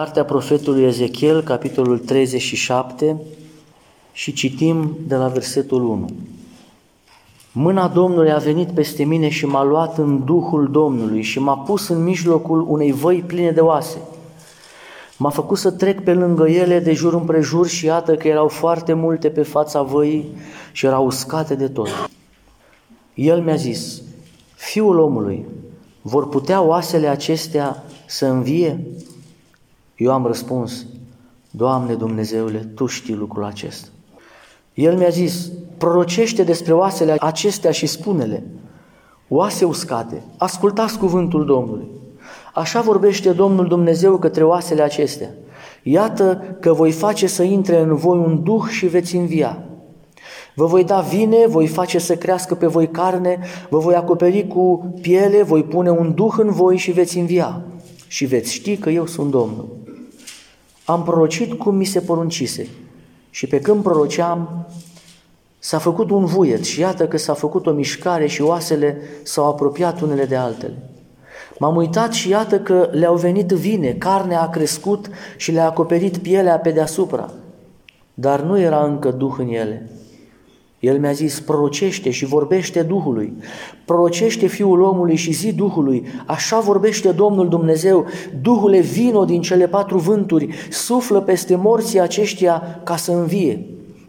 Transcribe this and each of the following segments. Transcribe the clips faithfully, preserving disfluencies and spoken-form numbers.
Cartea profetului Ezechiel, capitolul treizeci și șapte, și citim de la versetul unu. Mâna Domnului a venit peste mine și m-a luat în Duhul Domnului și m-a pus în mijlocul unei văi pline de oase. M-a făcut să trec pe lângă ele de jur împrejur și iată că erau foarte multe pe fața văii și erau uscate de tot. El mi-a zis: Fiul omului, vor putea oasele acestea să învie? Eu am răspuns: Doamne Dumnezeule, Tu știi lucrul acesta. El mi-a zis: prorocește despre oasele acestea și spune-le: oase uscate, ascultați cuvântul Domnului. Așa vorbește Domnul Dumnezeu către oasele acestea: iată că voi face să intre în voi un duh și veți învia. Vă voi da vine, voi face să crească pe voi carne, vă voi acoperi cu piele, voi pune un duh în voi și veți învia. Și veți ști că eu sunt Domnul. Am prorocit cum mi se poruncise și pe când proroceam, s-a făcut un vuiet și iată că s-a făcut o mișcare și oasele s-au apropiat unele de altele. M-am uitat și iată că le-au venit vine, carnea a crescut și le-a acoperit pielea pe deasupra, dar nu era încă duh în ele. El mi-a zis: prorocește și vorbește Duhului, prorocește Fiul omului și zi Duhului, așa vorbește Domnul Dumnezeu: Duhule, vino din cele patru vânturi, suflă peste morții aceștia ca să învie.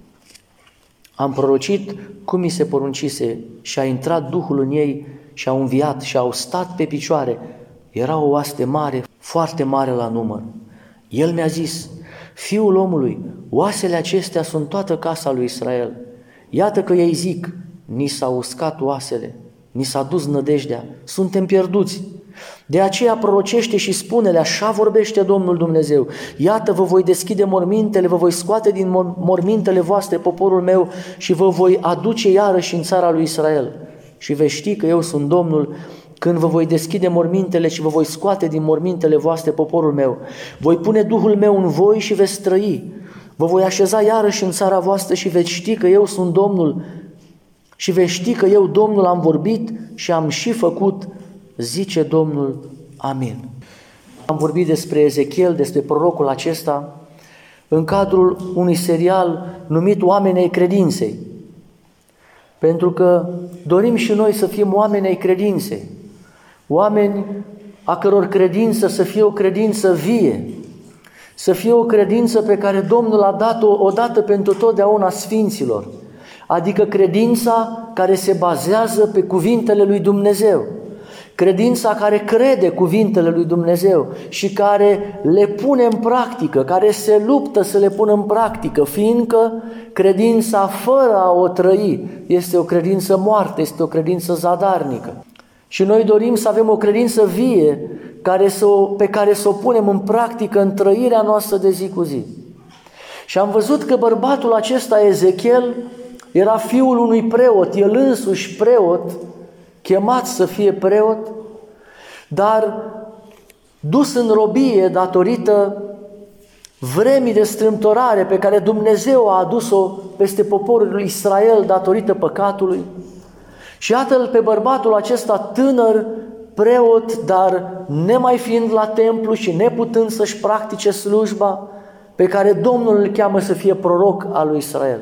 Am prorocit cum mi se poruncise și a intrat Duhul în ei și au înviat și au stat pe picioare. Era o oaste mare, foarte mare la număr. El mi-a zis: Fiul omului, oasele acestea sunt toată casa lui Israel. Iată că ei zic: ni s-au uscat oasele, ni s-a dus nădejdea, suntem pierduți. De aceea prorocește și spune-le: așa vorbește Domnul Dumnezeu: iată, vă voi deschide mormintele, vă voi scoate din mormintele voastre poporul meu și vă voi aduce iarăși în țara lui Israel. Și veți ști că eu sunt Domnul când vă voi deschide mormintele și vă voi scoate din mormintele voastre poporul meu. Voi pune Duhul meu în voi și veți trăi. Vă voi așeza iarăși în țara voastră și veți ști că eu sunt Domnul și veți ști că eu, Domnul, am vorbit și am și făcut, zice Domnul. Amin. Am vorbit despre Ezechiel, despre prorocul acesta, în cadrul unui serial numit Oamenii ai Credinței, pentru că dorim și noi să fim oameni ai credinței, oameni a căror credință să fie o credință vie, să fie o credință pe care Domnul a dat-o odată pentru totdeauna sfinților, adică credința care se bazează pe cuvintele lui Dumnezeu, credința care crede cuvintele lui Dumnezeu și care le pune în practică, care se luptă să le pună în practică, fiindcă credința fără a o trăi este o credință moartă, este o credință zadarnică. Și noi dorim să avem o credință vie care să o, pe care să o punem în practică în trăirea noastră de zi cu zi. Și am văzut că bărbatul acesta, Ezechiel, era fiul unui preot, el însuși preot, chemat să fie preot, dar dus în robie datorită vremii de strâmtorare pe care Dumnezeu a adus-o peste poporul lui Israel datorită păcatului. Și iată-l pe bărbatul acesta tânăr, preot, dar nemai fiind la templu și neputând să-și practice slujba, pe care Domnul îl cheamă să fie proroc al lui Israel.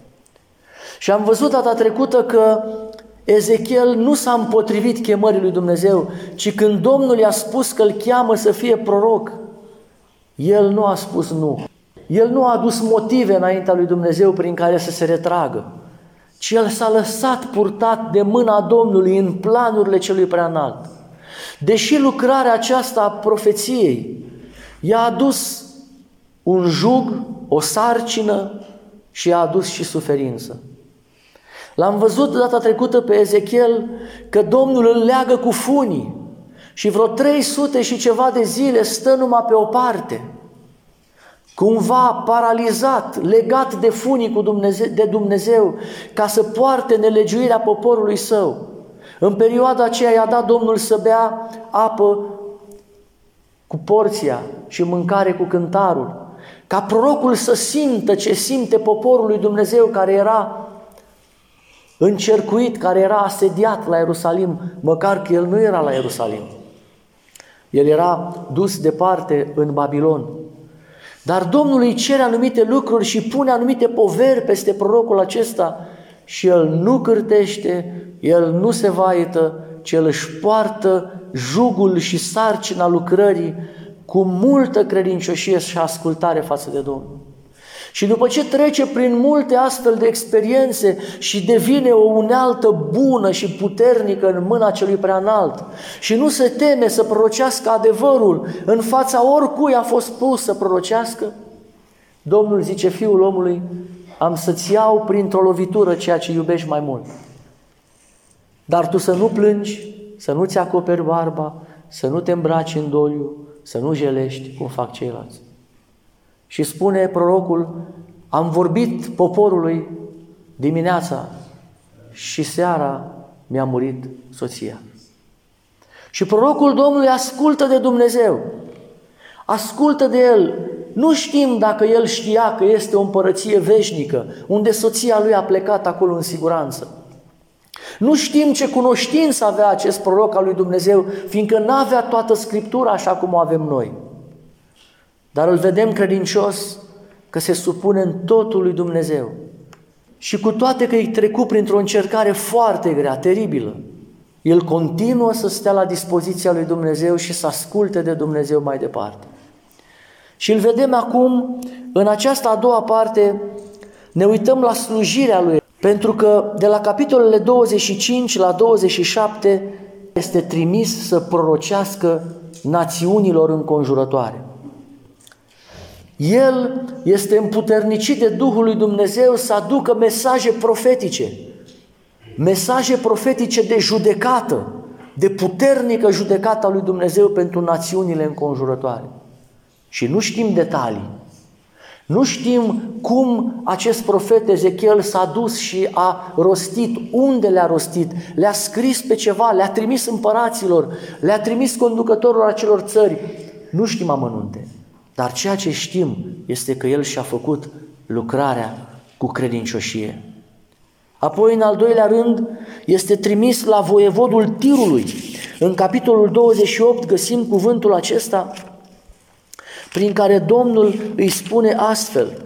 Și am văzut data trecută că Ezechiel nu s-a împotrivit chemării lui Dumnezeu, ci când Domnul i-a spus că îl cheamă să fie proroc, el nu a spus nu. El nu a adus motive înaintea lui Dumnezeu prin care să se retragă, ci el s-a lăsat purtat de mâna Domnului în planurile celui preanalt. Deși lucrarea aceasta a profeției i-a adus un jug, o sarcină și i-a adus și suferință. L-am văzut data trecută pe Ezechiel că Domnul îl leagă cu funii și vreo trei sute și ceva de zile stă numai pe o parte, cumva paralizat, legat de funii cu Dumnezeu, de Dumnezeu, ca să poarte nelegiuirea poporului său. În perioada aceea i-a dat Domnul să bea apă cu porția și mâncare cu cântarul, ca prorocul să simtă ce simte poporul lui Dumnezeu care era încercuit, care era asediat la Ierusalim, măcar că el nu era la Ierusalim. El era dus departe în Babilon. Dar Domnul îi cere anumite lucruri și pune anumite poveri peste prorocul acesta și el nu cârtește, el nu se vaită, ci el își poartă jugul și sarcina lucrării cu multă credincioșie și ascultare față de Domnul. Și după ce trece prin multe astfel de experiențe și devine o unealtă bună și puternică în mâna celui preanalt și nu se teme să prorocească adevărul în fața oricui a fost pus să prorocească, Domnul zice: Fiul omului, am să-ți iau printr-o lovitură ceea ce iubești mai mult. Dar tu să nu plângi, să nu-ți acoperi barba, să nu te îmbraci în doliu, să nu jelești cum fac ceilalți. Și spune prorocul: am vorbit poporului dimineața și seara mi-a murit soția. Și prorocul Domnului ascultă de Dumnezeu, ascultă de el. Nu știm dacă el știa că este o împărăție veșnică, unde soția lui a plecat acolo în siguranță. Nu știm ce cunoștință avea acest proroc al lui Dumnezeu, fiindcă n-avea toată Scriptura așa cum o avem noi. Dar îl vedem credincios că se supune în totul lui Dumnezeu. Și cu toate că îi trecut printr-o încercare foarte grea, teribilă, el continuă să stea la dispoziția lui Dumnezeu și să asculte de Dumnezeu mai departe. Și îl vedem acum, în această a doua parte, ne uităm la slujirea lui, pentru că de la capitolele douăzeci și cinci la douăzeci și șapte este trimis să prorocească națiunilor înconjurătoare. El este împuternicit de Duhul lui Dumnezeu să aducă mesaje profetice, mesaje profetice de judecată, de puternică judecată a lui Dumnezeu pentru națiunile înconjurătoare. Și nu știm detalii, nu știm cum acest profet Ezechiel s-a dus și a rostit, unde le-a rostit, le-a scris pe ceva, le-a trimis împăraților, le-a trimis conducătorilor acelor țări. Nu știm amănunte, dar ceea ce știm este că el și-a făcut lucrarea cu credincioșie. Apoi, în al doilea rând, este trimis la voievodul Tirului. În capitolul douăzeci și opt găsim cuvântul acesta prin care Domnul îi spune astfel: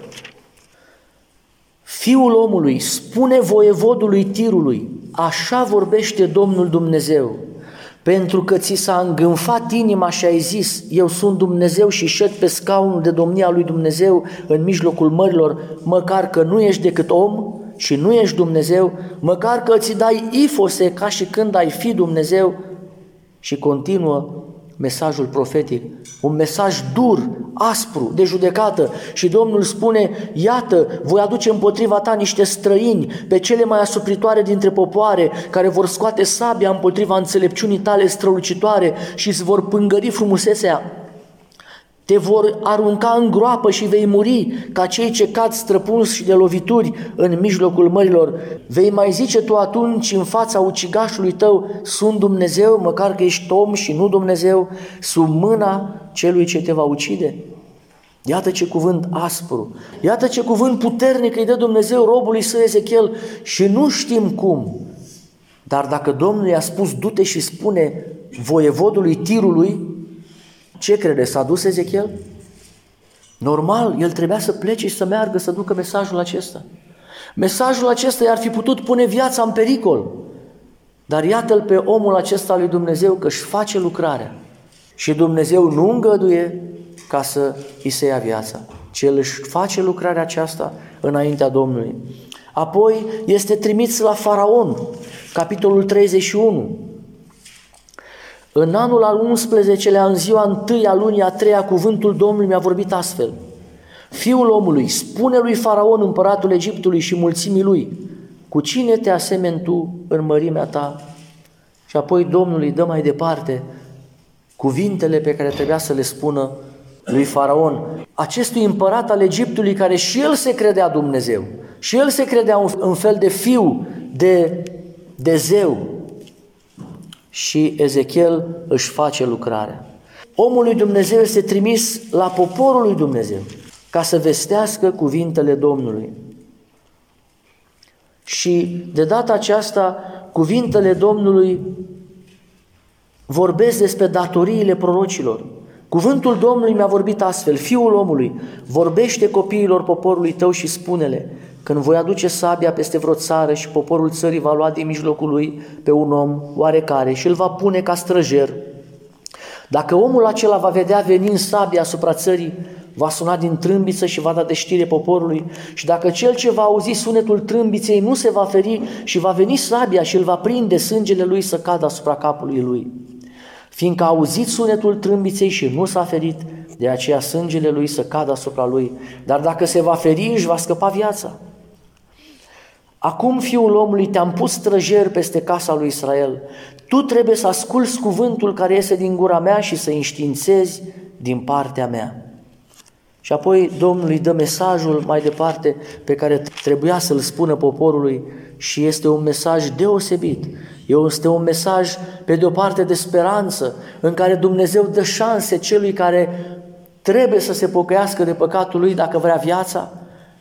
Fiul omului, spune voievodului Tirului, așa vorbește Domnul Dumnezeu, pentru că ți s-a îngânfat inima și ai zis: eu sunt Dumnezeu și șed pe scaunul de domnia lui Dumnezeu în mijlocul mărilor, măcar că nu ești decât om și nu ești Dumnezeu, măcar că îți dai ifose ca și când ai fi Dumnezeu. Și continuă mesajul profetic, un mesaj dur, aspru, de judecată. Și Domnul spune: iată, voi aduce împotriva ta niște străini, pe cele mai asupritoare dintre popoare, care vor scoate sabia împotriva înțelepciunii tale strălucitoare și îți vor pângări frumusețea. Te vor arunca în groapă și vei muri ca cei ce cad străpunși și de lovituri în mijlocul mărilor. Vei mai zice tu atunci în fața ucigașului tău: sunt Dumnezeu, măcar că ești om și nu Dumnezeu, sub mâna celui ce te va ucide? Iată ce cuvânt aspru, iată ce cuvânt puternic îi dă Dumnezeu robului său Ezechiel și nu știm cum. Dar dacă Domnul i-a spus: du-te și spune voievodului Tirului, ce crede? S-a dus Ezechiel? Normal, el trebuia să plece și să meargă să ducă mesajul acesta. Mesajul acesta i-ar fi putut pune viața în pericol. Dar iată-l pe omul acesta lui Dumnezeu că își face lucrarea. Și Dumnezeu nu îngăduie ca să îi se ia viața, ci el își face lucrarea aceasta înaintea Domnului. Apoi este trimis la Faraon, capitolul treizeci și unu. În anul al unsprezecelea, în ziua întâi a lunii a treia, cuvântul Domnului mi-a vorbit astfel: Fiul omului, spune lui Faraon, împăratul Egiptului și mulțimii lui: cu cine te asemeni tu în mărimea ta? Și apoi Domnul îi dă mai departe cuvintele pe care trebuia să le spună lui Faraon, acestui împărat al Egiptului, care și el se credea Dumnezeu, și el se credea un, un fel de fiu de, de zeu. Și Ezechiel își face lucrarea. Omul lui Dumnezeu este trimis la poporul lui Dumnezeu ca să vestească cuvintele Domnului. Și de data aceasta, cuvintele Domnului vorbesc despre datoriile prorocilor, Cuvântul Domnului mi-a vorbit astfel: Fiul omului, vorbește copiilor poporului tău și spune-le: când voi aduce sabia peste vreo țară și poporul țării va lua din mijlocul lui pe un om oarecare și îl va pune ca străjer, dacă omul acela va vedea venind sabia asupra țării, va suna din trâmbiță și va da de știre poporului, și dacă cel ce va auzi sunetul trâmbiței nu se va feri și va veni sabia și îl va prinde, sângele lui să cadă asupra capului lui. Fiindcă a auzit sunetul trâmbiței și nu s-a ferit, de aceea sângele lui să cadă asupra lui, dar dacă se va feri, își va scăpa viața. Acum, Fiul omului, te-am pus străjer peste casa lui Israel. Tu trebuie să asculți cuvântul care iese din gura mea și să înștiințezi din partea mea. Și apoi Domnul îi dă mesajul mai departe pe care trebuia să-l spună poporului și este un mesaj deosebit. Este un mesaj, pe de o parte, de speranță, în care Dumnezeu dă șanse celui care trebuie să se pocăiască de păcatul lui dacă vrea viața.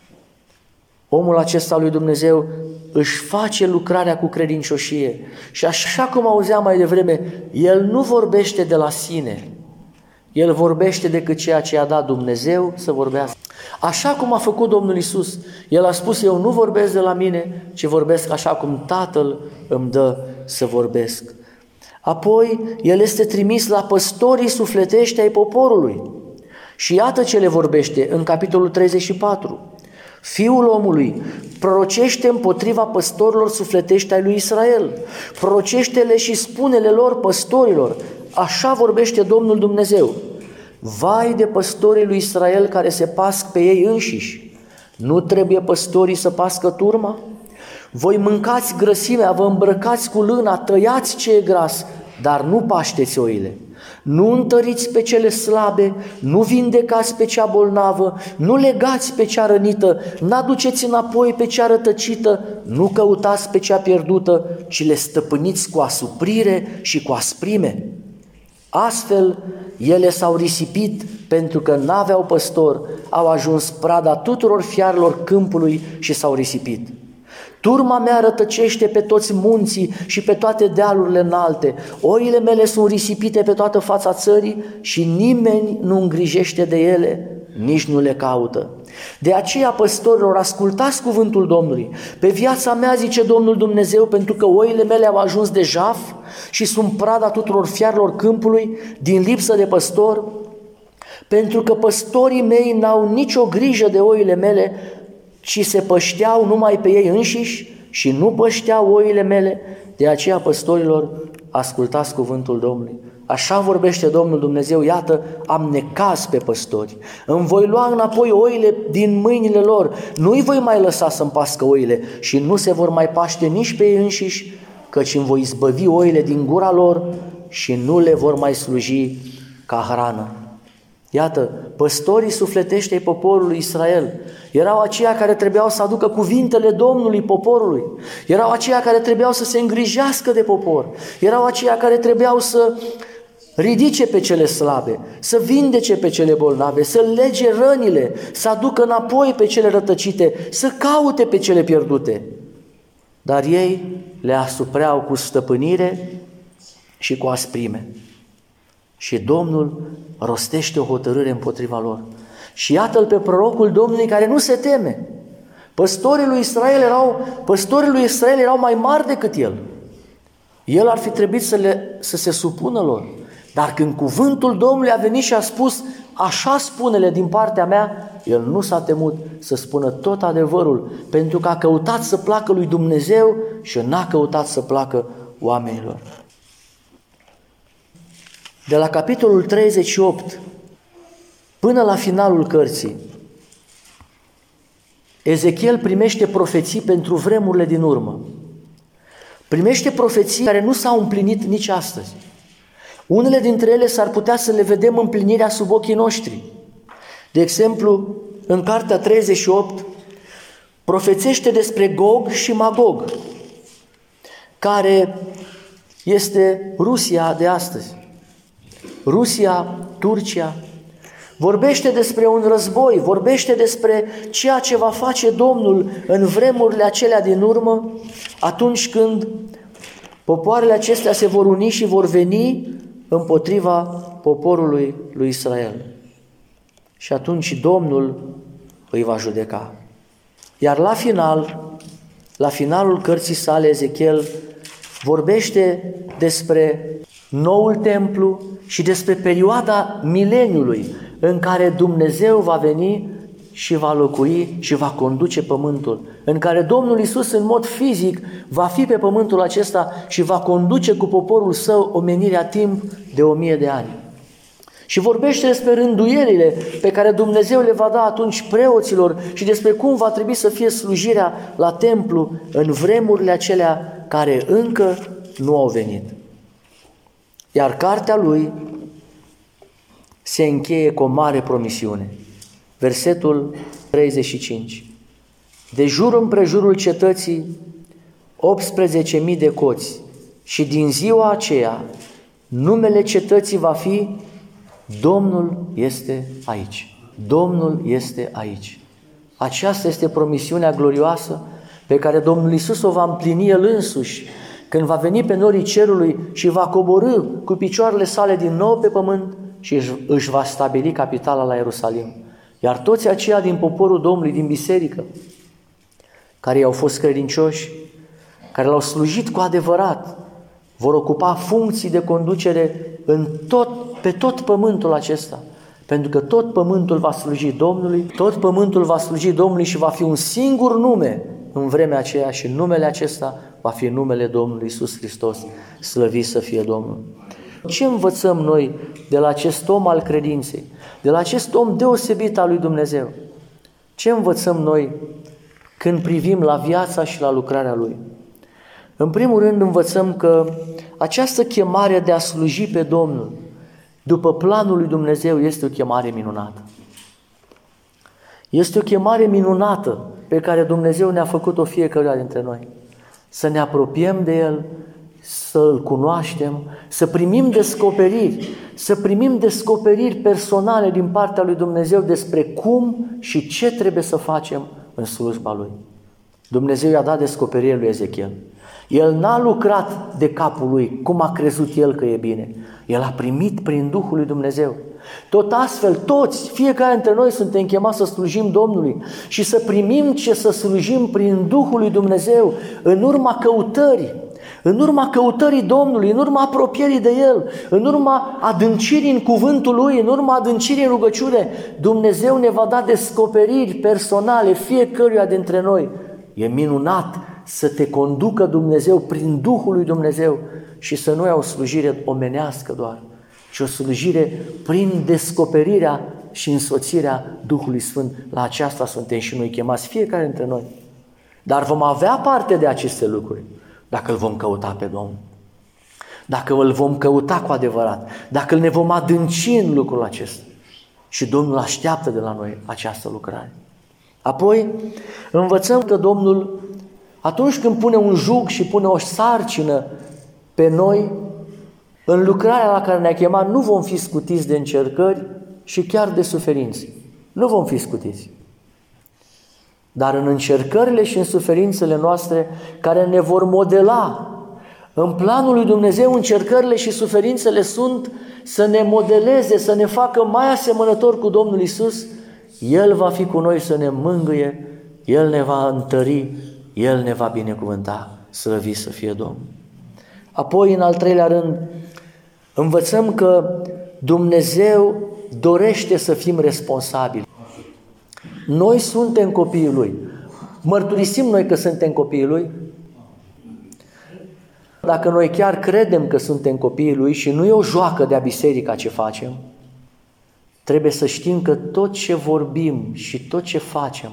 Omul acesta lui Dumnezeu își face lucrarea cu credincioșie și așa cum auzeam mai devreme, el nu vorbește de la sine, el vorbește decât ceea ce a dat Dumnezeu să vorbească. Așa cum a făcut Domnul Iisus, el a spus: eu nu vorbesc de la mine, ci vorbesc așa cum Tatăl îmi dă să vorbesc. Apoi el este trimis la păstorii sufletești ai poporului și iată ce le vorbește în capitolul treizeci și patru. Fiul omului, prorocește împotriva păstorilor sufletești ai lui Israel, prorocește-le și spune-le lor, păstorilor: așa vorbește Domnul Dumnezeu: vai de păstorii lui Israel care se pasc pe ei înșiși, nu trebuie păstorii să pască turma? Voi mâncați grăsimea, vă îmbrăcați cu lâna, tăiați ce e gras, dar nu pașteți oile. Nu întăriți pe cele slabe, nu vindecați pe cea bolnavă, nu legați pe cea rănită, n-aduceți înapoi pe cea rătăcită, nu căutați pe cea pierdută, ci le stăpâniți cu asuprire și cu asprime. Astfel, ele s-au risipit pentru că n-aveau păstor, au ajuns prada tuturor fiarelor câmpului și s-au risipit. Turma mea rătăcește pe toți munții și pe toate dealurile înalte. Oile mele sunt risipite pe toată fața țării și nimeni nu îngrijește de ele, nici nu le caută. De aceea, păstorilor, ascultați cuvântul Domnului. Pe viața mea, zice Domnul Dumnezeu, pentru că oile mele au ajuns de jaf și sunt prada tuturor fiarelor câmpului din lipsă de păstor, pentru că păstorii mei n-au nicio grijă de oile mele, ci se pășteau numai pe ei înșiși și nu pășteau oile mele. De aceea, păstorilor, ascultați cuvântul Domnului. Așa vorbește Domnul Dumnezeu: iată, am necaz pe păstori, îmi voi lua înapoi oile din mâinile lor, nu-i voi mai lăsa să-mi pască oile și nu se vor mai paște nici pe ei înșiși, căci îmi voi izbăvi oile din gura lor și nu le vor mai sluji ca hrană. Iată, păstorii sufletești ai poporului Israel erau aceia care trebuiau să aducă cuvintele Domnului poporului, erau aceia care trebuiau să se îngrijească de popor, erau aceia care trebuiau să ridice pe cele slabe, să vindece pe cele bolnave, să lege rănile, să aducă înapoi pe cele rătăcite, să caute pe cele pierdute. Dar ei le asupreau cu stăpânire și cu asprime. Și Domnul rostește o hotărâre împotriva lor. Și iată-l pe prorocul Domnului care nu se teme. Păstorii lui Israel erau, păstorii lui Israel erau mai mari decât el. El ar fi trebuit să, le, să se supună lor. Dar când cuvântul Domnului a venit și a spus: așa spune-le din partea mea, el nu s-a temut să spună tot adevărul, pentru că a căutat să placă lui Dumnezeu și n-a căutat să placă oamenilor. De la capitolul treizeci și opt până la finalul cărții, Ezechiel primește profeții pentru vremurile din urmă. Primește profeții care nu s-au împlinit nici astăzi. Unele dintre ele s-ar putea să le vedem împlinirea sub ochii noștri. De exemplu, în cartea treizeci și opt profețește despre Gog și Magog, care este Rusia de astăzi. Rusia, Turcia, vorbește despre un război, vorbește despre ceea ce va face Domnul în vremurile acelea din urmă, atunci când popoarele acestea se vor uni și vor veni împotriva poporului lui Israel. Și atunci Domnul îi va judeca. Iar la final, la finalul cărții sale, Ezechiel vorbește despre noul templu și despre perioada mileniului în care Dumnezeu va veni și va locui și va conduce pământul, în care Domnul Iisus în mod fizic va fi pe pământul acesta și va conduce cu poporul său omenirea timp de o mie de ani. Și vorbește despre rânduielile pe care Dumnezeu le va da atunci preoților și despre cum va trebui să fie slujirea la templu în vremurile acelea care încă nu au venit. Iar cartea lui se încheie cu o mare promisiune. Versetul treizeci și cinci. De jur împrejurul cetății optsprezece mii de coți și din ziua aceea numele cetății va fi Domnul este aici. Domnul este aici. Aceasta este promisiunea glorioasă pe care Domnul Iisus o va împlini El însuși când va veni pe norii cerului și va coborî cu picioarele sale din nou pe pământ și își va stabili capitala la Ierusalim. Iar toți aceia din poporul Domnului, din biserică, care i-au fost credincioși, care l-au slujit cu adevărat, vor ocupa funcții de conducere în tot, pe tot pământul acesta. Pentru că tot pământul va sluji Domnului, tot pământul va sluji Domnului și va fi un singur nume în vremea aceea și numele acesta va fi numele Domnului Iisus Hristos, slăvit să fie Domnul. Ce învățăm noi de la acest om al credinței, de la acest om deosebit al lui Dumnezeu? Ce învățăm noi când privim la viața și la lucrarea lui? În primul rând învățăm că această chemare de a sluji pe Domnul după planul lui Dumnezeu este o chemare minunată. Este o chemare minunată pe care Dumnezeu ne-a făcut-o fiecăruia dintre noi. Să ne apropiem de El, să Îl cunoaștem, să primim descoperiri, să primim descoperiri personale din partea lui Dumnezeu despre cum și ce trebuie să facem în slujba Lui. Dumnezeu i-a dat descoperire lui Ezechiel. El n-a lucrat de capul lui, cum a crezut el că e bine. El a primit prin Duhul lui Dumnezeu. Tot astfel, toți, fiecare dintre noi suntem chemați să slujim Domnului și să primim ce să slujim prin Duhul lui Dumnezeu, în urma căutării, în urma căutării Domnului, în urma apropierii de El, în urma adâncirii în cuvântul Lui, în urma adâncirii în rugăciune. Dumnezeu ne va da descoperiri personale fiecăruia dintre noi. E minunat să te conducă Dumnezeu prin Duhul lui Dumnezeu și să nu ai o slujire omenească doar, ci o slujire prin descoperirea și însoțirea Duhului Sfânt. La aceasta suntem și noi chemați, fiecare dintre noi. Dar vom avea parte de aceste lucruri dacă îl vom căuta pe Domnul, dacă îl vom căuta cu adevărat, dacă ne vom adânci în lucrul acesta. Și Domnul așteaptă de la noi această lucrare. Apoi învățăm că Domnul, atunci când pune un jug și pune o sarcină pe noi, în lucrarea la care ne-a chemat, nu vom fi scutiți de încercări și chiar de suferințe. Nu vom fi scutiți. Dar în încercările și în suferințele noastre, care ne vor modela, în planul lui Dumnezeu, încercările și suferințele sunt să ne modeleze, să ne facă mai asemănători cu Domnul Iisus. El va fi cu noi să ne mângâie, El ne va întări, El ne va binecuvânta, slăvit să fie Domnul. Apoi, în al treilea rând, învățăm că Dumnezeu dorește să fim responsabili. Noi suntem copiii Lui. Mărturisim noi că suntem copiii Lui? Dacă noi chiar credem că suntem copiii Lui și nu e o joacă de-a biserica ce facem, trebuie să știm că tot ce vorbim și tot ce facem,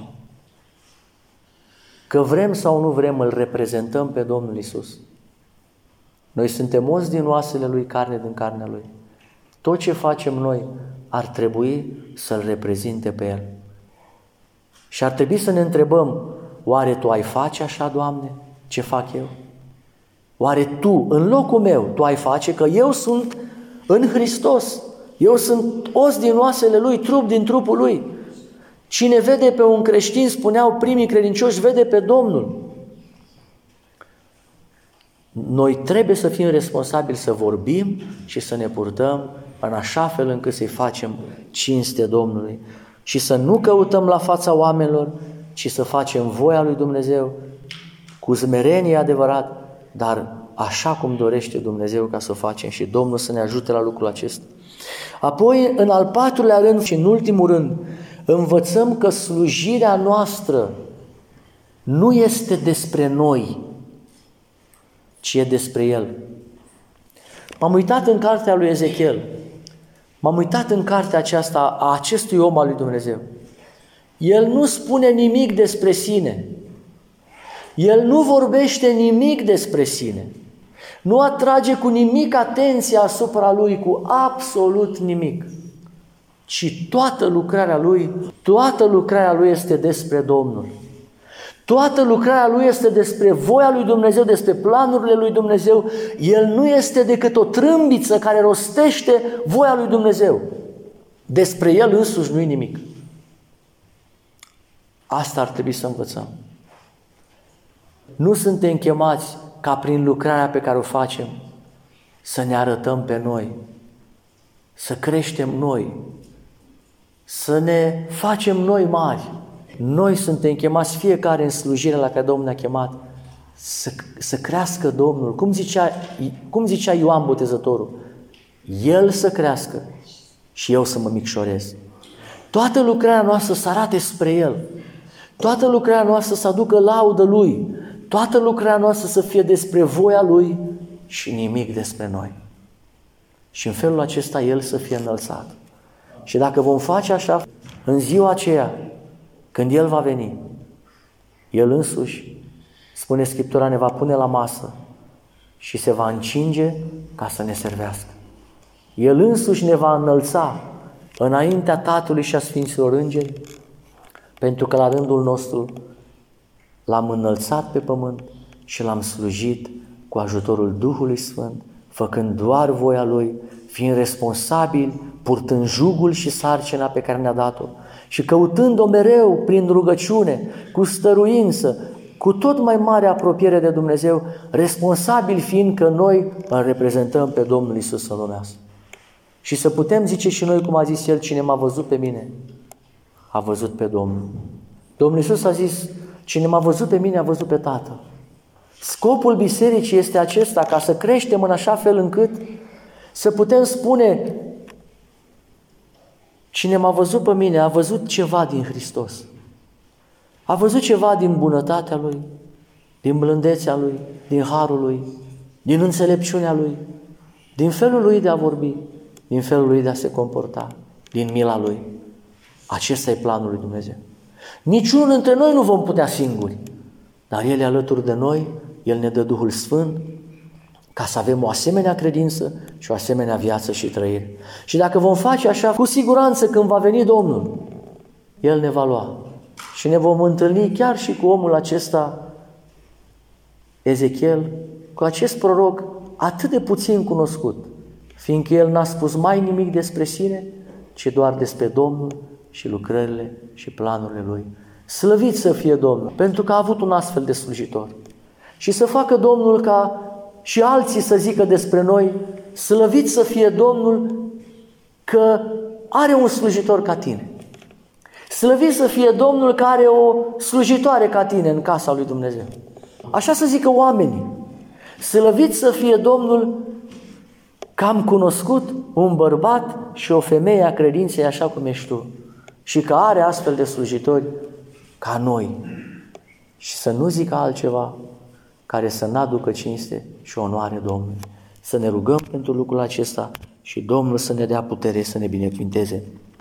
că vrem sau nu vrem, îl reprezentăm pe Domnul Iisus. Noi suntem oți din oasele Lui, carne din carnea Lui. Tot ce facem noi ar trebui să-L reprezinte pe El. Și ar trebui să ne întrebăm, oare Tu ai face așa, Doamne, ce fac eu? Oare Tu, în locul meu, Tu ai face? Că eu sunt în Hristos. Eu sunt os din oasele Lui, trup din trupul Lui. Cine vede pe un creștin, spuneau primii credincioși, vede pe Domnul. Noi trebuie să fim responsabili să vorbim și să ne purtăm în așa fel încât să-i facem cinste Domnului și să nu căutăm la fața oamenilor, ci să facem voia lui Dumnezeu cu smerenie adevărat, dar așa cum dorește Dumnezeu ca să o facem și Domnul să ne ajute la lucrul acesta. Apoi, în al patrulea rând și în ultimul rând, învățăm că slujirea noastră nu este despre noi, ci e despre El. M-am uitat în cartea lui Ezechiel, m-am uitat în cartea aceasta a acestui om al lui Dumnezeu. El nu spune nimic despre sine. El nu vorbește nimic despre sine. Nu atrage cu nimic atenția asupra lui, cu absolut nimic. Ci toată lucrarea lui, toată lucrarea lui este despre Domnul. Toată lucrarea lui este despre voia lui Dumnezeu, despre planurile lui Dumnezeu. El nu este decât o trâmbiță care rostește voia lui Dumnezeu. Despre el însuși nu-i nimic. Asta ar trebui să învățăm. Nu suntem chemați ca prin lucrarea pe care o facem să ne arătăm pe noi, să creștem noi, să ne facem noi mari. Noi suntem chemați fiecare în slujirea la care Domnul ne-a chemat să, să crească Domnul. Cum zicea, cum zicea Ioan Botezătorul? El să crească și eu să mă micșorez. Toată lucrarea noastră să arate spre El. Toată lucrarea noastră să aducă laudă Lui. Toată lucrarea noastră să fie despre voia Lui și nimic despre noi. Și în felul acesta El să fie înălțat. Și dacă vom face așa, în ziua aceea, când El va veni, El însuși, spune Scriptura, ne va pune la masă și se va încinge ca să ne servească. El însuși ne va înălța înaintea Tatălui și a Sfinților Îngeri, pentru că la rândul nostru L-am înălțat pe pământ și L-am slujit cu ajutorul Duhului Sfânt, făcând doar voia Lui, fiind responsabil, purtând jugul și sarcina pe care ne-a dat-o și căutând-o mereu prin rugăciune, cu stăruință, cu tot mai mare apropiere de Dumnezeu, responsabil fiind că noi îl reprezentăm pe Domnul Iisus în lumea asta. Și să putem zice și noi, cum a zis El, cine m-a văzut pe mine, a văzut pe Domnul. Domnul Iisus a zis, cine m-a văzut pe mine, a văzut pe Tatăl. Scopul bisericii este acesta, ca să creștem în așa fel încât să putem spune, cine m-a văzut pe mine, a văzut ceva din Hristos. A văzut ceva din bunătatea Lui, din blândețea Lui, din harul Lui, din înțelepciunea Lui, din felul Lui de a vorbi, din felul Lui de a se comporta, din mila Lui. Acesta e planul lui Dumnezeu. Niciunul dintre noi nu vom putea singuri, dar El e alături de noi, El ne dă Duhul Sfânt ca să avem o asemenea credință și o asemenea viață și trăire. Și dacă vom face așa, cu siguranță când va veni Domnul, El ne va lua și ne vom întâlni chiar și cu omul acesta, Ezechiel, cu acest proroc atât de puțin cunoscut, fiindcă el n-a spus mai nimic despre sine, ci doar despre Domnul și lucrările și planurile Lui. Slăvit să fie Domnul, pentru că a avut un astfel de slujitor. Și să facă Domnul ca și alții să zică despre noi, slăvit să fie Domnul că are un slujitor ca tine. Slăvit să fie Domnul că are o slujitoare ca tine în casa lui Dumnezeu. Așa să zică oamenii. Slăvit să fie Domnul că am cunoscut un bărbat și o femeie a credinței așa cum ești tu și că are astfel de slujitori ca noi. Și să nu zică altceva care să n-aducă cinste și onoare Domnului. Să ne rugăm pentru lucrul acesta și Domnul să ne dea putere să ne binecuvinteze.